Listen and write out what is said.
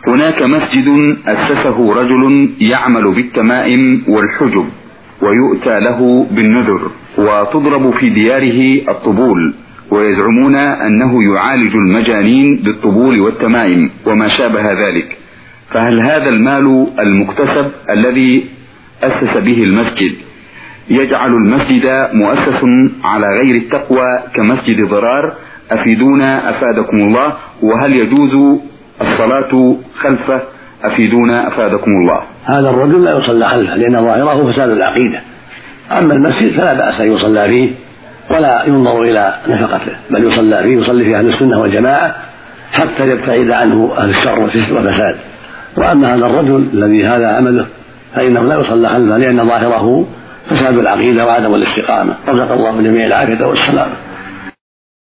هناك مسجد أسسه رجل يعمل بالتمائم والحجب، ويؤتى له بالنذر، وتضرب في دياره الطبول، ويزعمون أنه يعالج المجانين بالطبول والتمائم وما شابه ذلك. فهل هذا المال المكتسب الذي أسس به المسجد يجعل المسجد مؤسس على غير التقوى كمسجد ضرار؟ أفيدونا أفادكم الله. وهل يجوز الصلاة خلفه؟ أفيدونا أفادكم الله. هذا الرجل لا يصلى خلفه لأن ظاهره فساد العقيدة. أما المسجد فلا بأس أن يصلى فيه ولا ينظر إلى نفقته، بل يصلى فيه، يصلي فيه أهل السنة والجماعة حتى يبتعد عنه أهل الشر والفساد. وأما هذا الرجل الذي هذا عمله فإنه لا يصلى خلفه لأن ظاهره فساد العقيدة وعدم الاستقامة. رزق الله جميع العافية والسلامة.